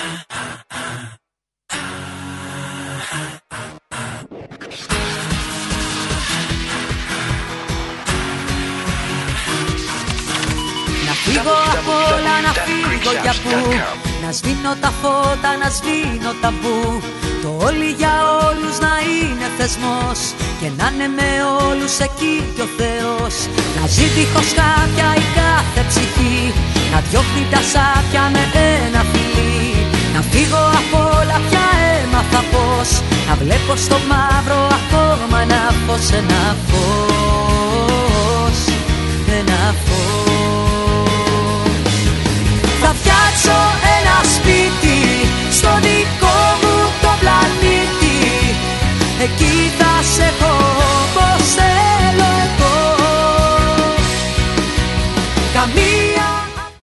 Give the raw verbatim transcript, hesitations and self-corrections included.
Να φύγω απ' όλα, να φύγω για πού, να σβήνω τα φώτα, να σβήνω ταμπού. Το όλοι για όλους να είναι θεσμός και να είναι με όλους εκεί κι ο Θεός. Να ζει δίχως κάποια η κάθε ψυχή, να διώχνει τα σάπια με ένα φιλί. Να φύγω απ' όλα πια έμαθα πως, να βλέπω στο μαύρο ακόμα ένα φως, ένα φως, ένα φως.